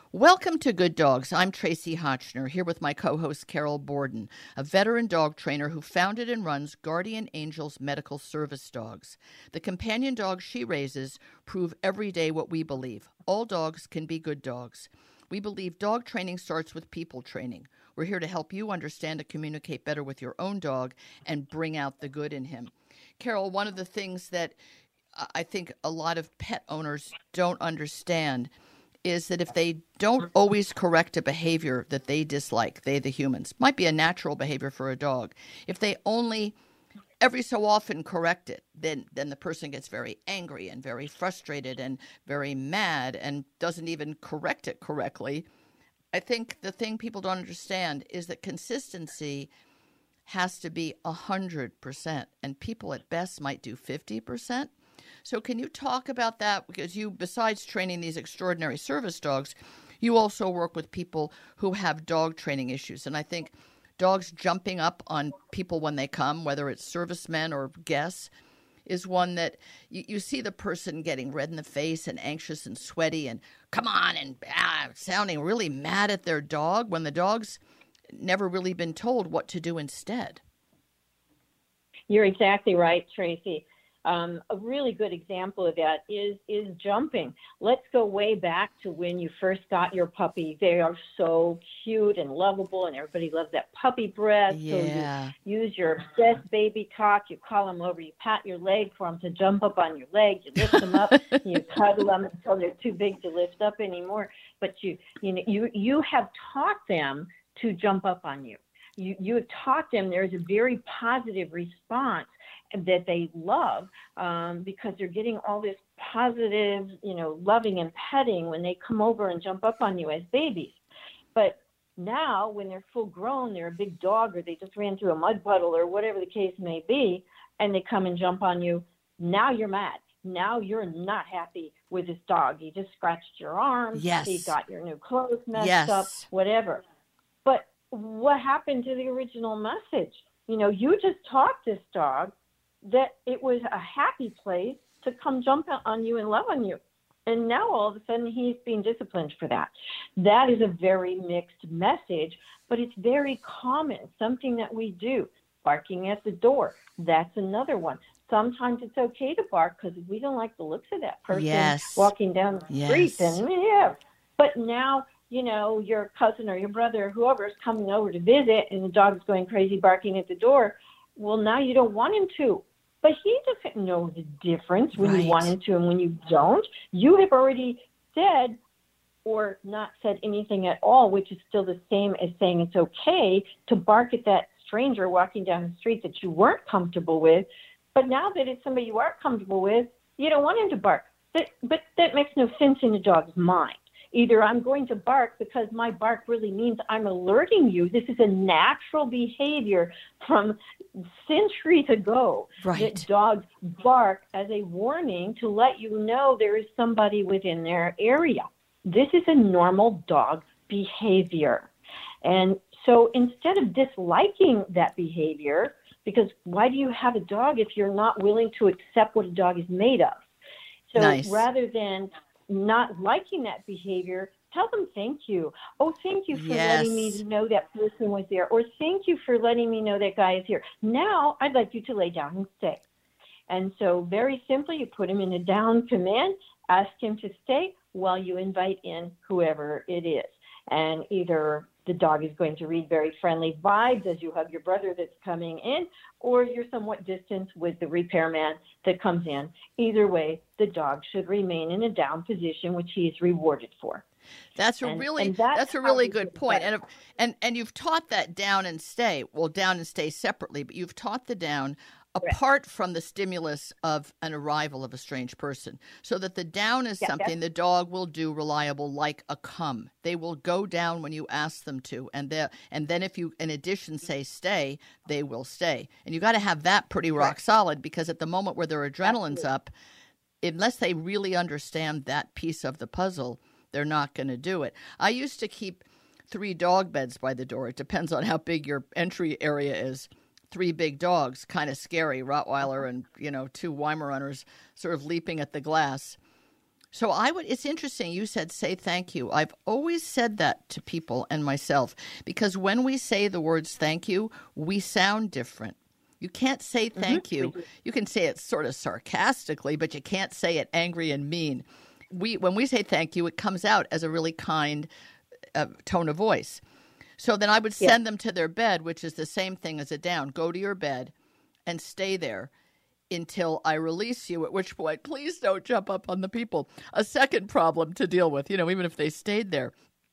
Welcome to Good Dogs. I'm Tracy Hotchner, here with my co-host Carol Borden, a veteran dog trainer who founded and runs Guardian Angels Medical Service Dogs. The companion dogs she raises prove every day what we believe. All dogs can be good dogs. We believe dog training starts with people training. We're here to help you understand and communicate better with your own dog and bring out the good in him. Carol, one of the things that I think a lot of pet owners don't understand is that if they don't always correct a behavior that they dislike, they, the humans, might be a natural behavior for a dog. If they only every so often correct it, then the person gets very angry and very frustrated and very mad and doesn't even correct it correctly. I think the thing people don't understand is that consistency has to be 100%, and people at best might do 50%. So can you talk about that? Because you, besides training these extraordinary service dogs, you also work with people who have dog training issues. And I think dogs jumping up on people when they come, whether it's servicemen or guests, is one that you see the person getting red in the face and anxious and sweaty and come on and sounding really mad at their dog when the dog's never really been told what to do instead. You're exactly right, Tracy. A really good example of that is jumping. Let's go way back to when you first got your puppy. They are so cute and lovable, and everybody loves that puppy breath. Yeah. So you use your best baby talk. You call them over. You pat your leg for them to jump up on your leg. You lift them up. You cuddle them until they're too big to lift up anymore. But you have taught them to jump up on you. You have taught them there's a very positive response that they love because they're getting all this positive, loving and petting when they come over and jump up on you as babies. But now when they're full grown, they're a big dog or they just ran through a mud puddle or whatever the case may be, and they come and jump on you. Now you're mad. Now you're not happy with this dog. He just scratched your arm. Yes. He got your new clothes messed Yes. up, whatever. But what happened to the original message? You just taught this dog that it was a happy place to come jump on you and love on you. And now all of a sudden he's being disciplined for that. That is a very mixed message, but it's very common, something that we do. Barking at the door, that's another one. Sometimes it's okay to bark because we don't like the looks of that person walking down the street. And but now, your cousin or your brother or whoever is coming over to visit and the dog's going crazy barking at the door. Well, now you don't want him to. But he doesn't know the difference when you want him to and when you don't. You have already said or not said anything at all, which is still the same as saying it's okay to bark at that stranger walking down the street that you weren't comfortable with. But now that it's somebody you are comfortable with, you don't want him to bark. But that makes no sense in the dog's mind. Either I'm going to bark because my bark really means I'm alerting you. This is a natural behavior from centuries ago that dogs bark as a warning to let you know there is somebody within their area. This is a normal dog behavior. And so instead of disliking that behavior, because why do you have a dog if you're not willing to accept what a dog is made of? So rather than not liking that behavior, tell them thank you. Oh, thank you for letting me know that person was there. Or thank you for letting me know that guy is here. Now I'd like you to lay down and stay. And so very simply, you put him in a down command, ask him to stay while you invite in whoever it is. And either the dog is going to read very friendly vibes as you hug your brother that's coming in, or you're somewhat distant with the repairman that comes in. Either way, the dog should remain in a down position, which he is rewarded for. That's a really good point. And you've taught that down and stay. Well, down and stay separately, but you've taught the down apart from the stimulus of an arrival of a strange person, so that the down is something the dog will do reliable, like a come. They will go down when you ask them to, and then if you, in addition, say stay, they will stay. And you got to have that pretty rock solid, because at the moment where their adrenaline's up, unless they really understand that piece of the puzzle, they're not going to do it. I used to keep 3 dog beds by the door. It depends on how big your entry area is. 3 big dogs, kind of scary, Rottweiler and, 2 Weimaraners sort of leaping at the glass. So it's interesting. You said say thank you. I've always said that to people and myself because when we say the words thank you, we sound different. You can't say thank you. You can say it sort of sarcastically, but you can't say it angry and mean. When we say thank you, it comes out as a really kind tone of voice. So then I would send them to their bed, which is the same thing as a down. Go to your bed and stay there until I release you, at which point, please don't jump up on the people. A second problem to deal with, even if they stayed there.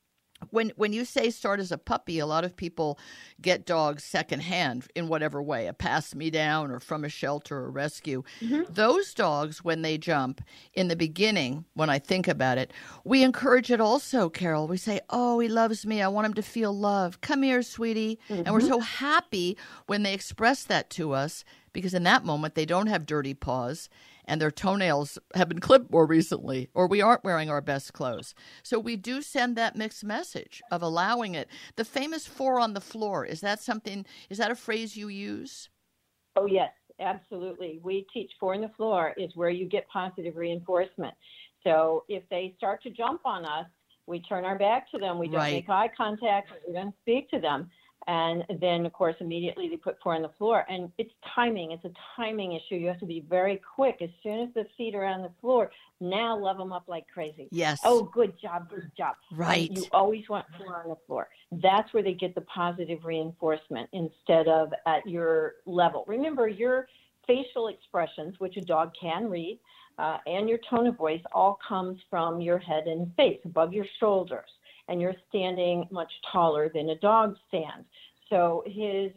When you say start as a puppy, a lot of people get dogs secondhand in whatever way, a pass me down or from a shelter or rescue. Those dogs, when they jump in the beginning, when I think about it, we encourage it also, Carol. We say, oh, he loves me. I want him to feel love. Come here, sweetie. And we're so happy when they express that to us because in that moment they don't have dirty paws and their toenails have been clipped more recently, or we aren't wearing our best clothes. So we do send that mixed message of allowing it. The famous 4 on the floor, is that a phrase you use? Oh, yes, absolutely. We teach 4 on the floor is where you get positive reinforcement. So if they start to jump on us, we turn our back to them. We don't make eye contact. We don't speak to them. And then, of course, immediately they put 4 on the floor. And it's timing. It's a timing issue. You have to be very quick. As soon as the feet are on the floor, now love them up like crazy. Yes. Oh, good job, good job. Right. And you always want 4 on the floor. That's where they get the positive reinforcement instead of at your level. Remember, your facial expressions, which a dog can read, and your tone of voice all comes from your head and face, above your shoulders. And you're standing much taller than a dog stands. So his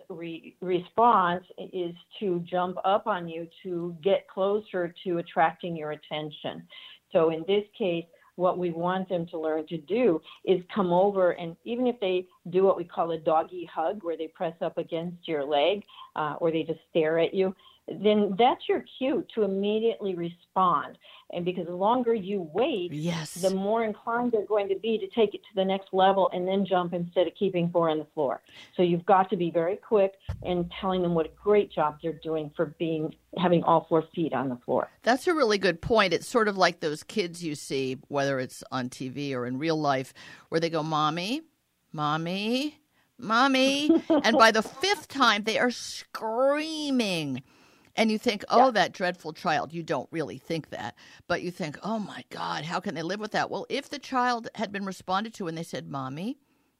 response is to jump up on you to get closer to attracting your attention. So in this case, what we want them to learn to do is come over, and even if they do what we call a doggy hug, where they press up against your leg or they just stare at you, then that's your cue to immediately respond. And because the longer you wait, the more inclined they're going to be to take it to the next level and then jump instead of keeping 4 on the floor. So you've got to be very quick in telling them what a great job they're doing for having all 4 feet on the floor. That's a really good point. It's sort of like those kids you see, whether it's on TV or in real life, where they go, Mommy, Mommy, Mommy. And by the 5th time, they are screaming. And you think, that dreadful child. You don't really think that. But you think, oh, my God, how can they live with that? Well, if the child had been responded to and they said, Mommy,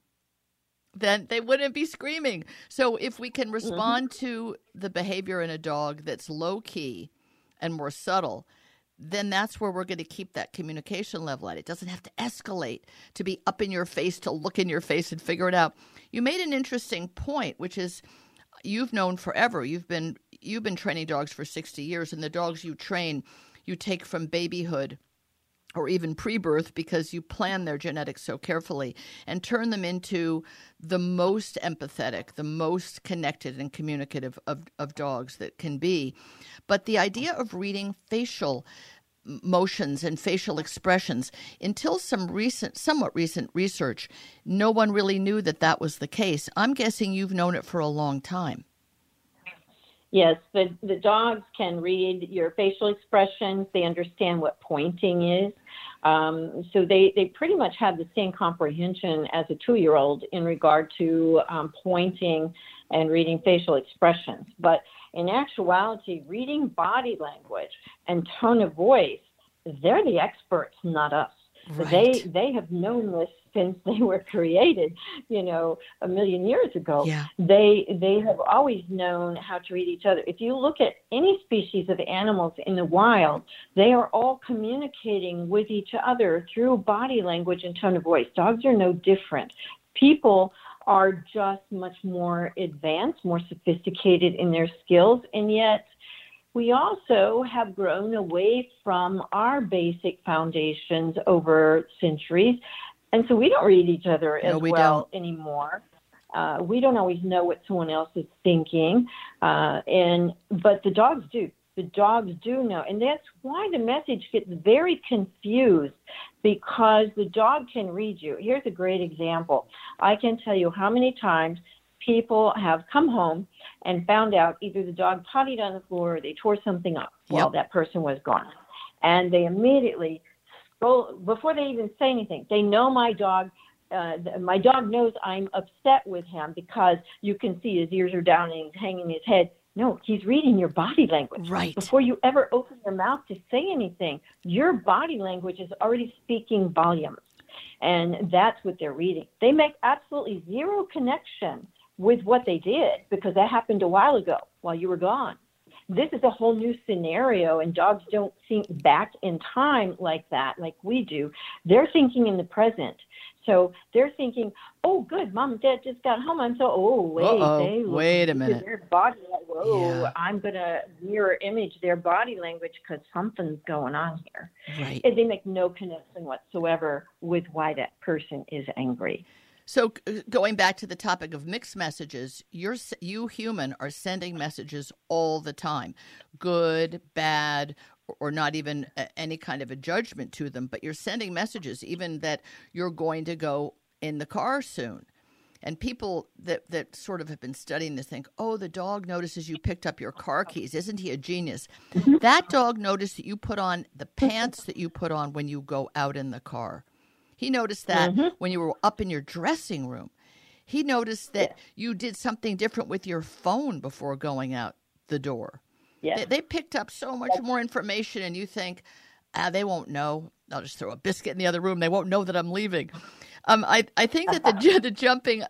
then they wouldn't be screaming. So if we can respond to the behavior in a dog that's low-key and more subtle, then that's where we're going to keep that communication level at. It doesn't have to escalate to be up in your face, to look in your face and figure it out. You made an interesting point, which is you've known forever. You've been training dogs for 60 years, and the dogs you train, you take from babyhood or even pre-birth because you plan their genetics so carefully and turn them into the most empathetic, the most connected and communicative of dogs that can be. But the idea of reading facial motions and facial expressions, until somewhat recent research, no one really knew that was the case. I'm guessing you've known it for a long time. Yes, the dogs can read your facial expressions. They understand what pointing is. So they pretty much have the same comprehension as a 2-year-old in regard to pointing and reading facial expressions. But in actuality, reading body language and tone of voice, they're the experts, not us. Right. They have known this since they were created, 1 million years ago. Yeah. They have always known how to read each other. If you look at any species of animals in the wild, they are all communicating with each other through body language and tone of voice. Dogs are no different. People are just much more advanced, more sophisticated in their skills, and yet we also have grown away from our basic foundations over centuries. And so we don't read each other as well anymore. We don't always know what someone else is thinking. But the dogs do. The dogs do know. And that's why the message gets very confused, because the dog can read you. Here's a great example. I can tell you how many times people have come home and found out either the dog pottied on the floor or they tore something up while that person was gone. And they immediately Go before they even say anything. They know my dog. My dog knows I'm upset with him because you can see his ears are down and he's hanging his head. No, he's reading your body language. Right. Before you ever open your mouth to say anything, your body language is already speaking volumes. And that's what they're reading. They make absolutely zero connection with what they did because that happened a while ago while you were gone. This is a whole new scenario, and dogs don't think back in time like that, like we do. They're thinking in the present. So they're thinking, oh, good, Mom and Dad just got home. I'm so, wait a minute. Their body, I'm going to mirror image their body language because something's going on here. Right. And they make no connection whatsoever with why that person is angry. So going back to the topic of mixed messages, you human are sending messages all the time, good, bad, or not even any kind of a judgment to them, but you're sending messages even that you're going to go in the car soon. And people that sort of have been studying this think, oh, the dog notices you picked up your car keys. Isn't he a genius? That dog noticed that you put on the pants that you put on when you go out in the car. He noticed that when you were up in your dressing room. He noticed that you did something different with your phone before going out the door. Yes. They picked up so much more information, and you think, they won't know. I'll just throw a biscuit in the other room. They won't know that I'm leaving. I think that the jumping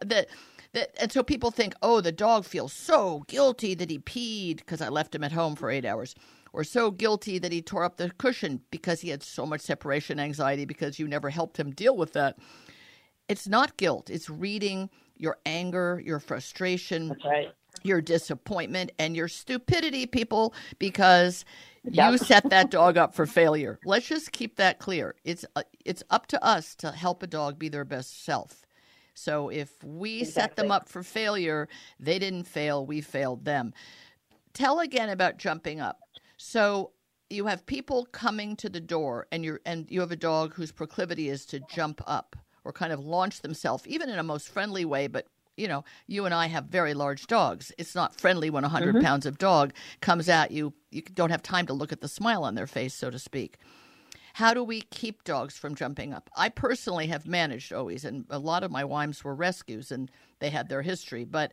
and so people think, oh, the dog feels so guilty that he peed because I left him at home for 8 hours. Or so guilty that he tore up the cushion because he had so much separation anxiety because you never helped him deal with that. It's not guilt. It's reading your anger, your frustration, your disappointment, and your stupidity, people, because you set that dog up for failure. Let's just keep that clear. It's up to us to help a dog be their best self. So if we set them up for failure, they didn't fail, we failed them. Tell again about jumping up. So you have people coming to the door, and you have a dog whose proclivity is to jump up or kind of launch themselves, even in a most friendly way. But, you and I have very large dogs. It's not friendly when 100 pounds of dog comes at you. You don't have time to look at the smile on their face, so to speak. How do we keep dogs from jumping up? I personally have managed always, and a lot of my Weims were rescues, and they had their history. But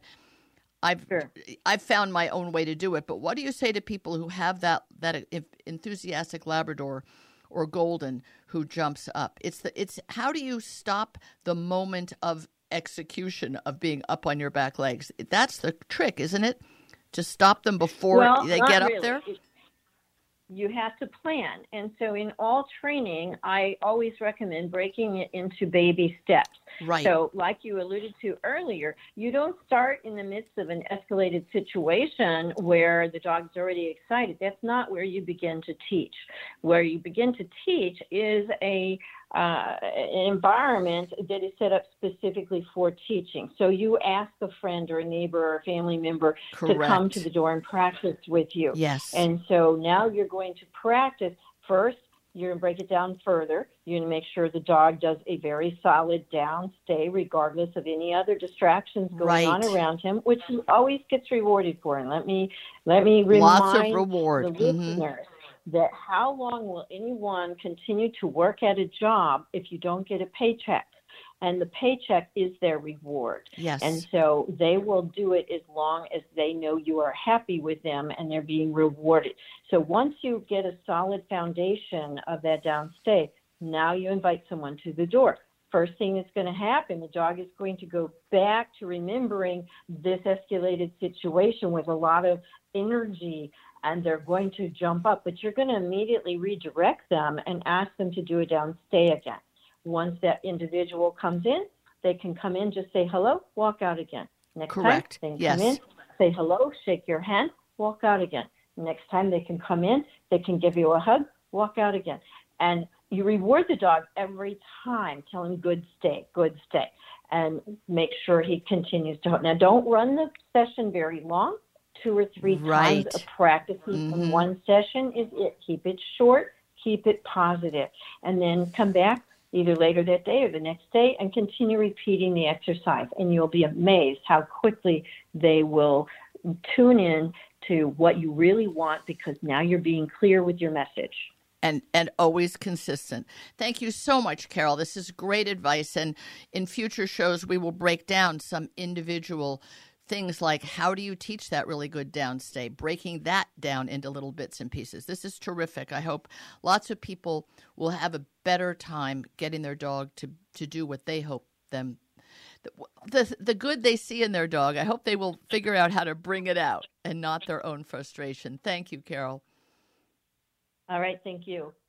I've found my own way to do it. But what do you say to people who have that enthusiastic Labrador or Golden who jumps up? It's how do you stop the moment of execution of being up on your back legs? That's the trick, isn't it? To stop them before they get up there? You have to plan. And so in all training, I always recommend breaking it into baby steps. Right. So like you alluded to earlier, you don't start in the midst of an escalated situation where the dog's already excited. That's not where you begin to teach. Where you begin to teach is an environment that is set up specifically for teaching. So you ask a friend or a neighbor or a family member to come to the door and practice with you. Yes. And so now you're going to practice. First, you're going to break it down further. You're going to make sure the dog does a very solid down stay regardless of any other distractions going on around him, which he always gets rewarded for. And let me remind lots of reward. The listeners that how long will anyone continue to work at a job if you don't get a paycheck? And the paycheck is their reward. Yes. And so they will do it as long as they know you are happy with them and they're being rewarded. So once you get a solid foundation of that downstay, now you invite someone to the door. First thing that's going to happen, the dog is going to go back to remembering this escalated situation with a lot of energy, and they're going to jump up. But you're going to immediately redirect them and ask them to do a downstay again. Once that individual comes in, they can come in, just say hello, walk out again. Next time, they can come in, say hello, shake your hand, walk out again. Next time they can come in, they can give you a hug, walk out again. And you reward the dog every time, tell him good stay, and make sure he continues to hold. Now, don't run the session very long. 2 or 3 times of practice in one session is it. Keep it short, keep it positive, and then come back either later that day or the next day and continue repeating the exercise. And you'll be amazed how quickly they will tune in to what you really want because now you're being clear with your message. and always consistent. Thank you so much, Carol. This is great advice. And in future shows, we will break down some individual things like how do you teach that really good downstay, breaking that down into little bits and pieces. This is terrific. I hope lots of people will have a better time getting their dog to do what they hope them. The good they see in their dog, I hope they will figure out how to bring it out and not their own frustration. Thank you, Carol. All right. Thank you.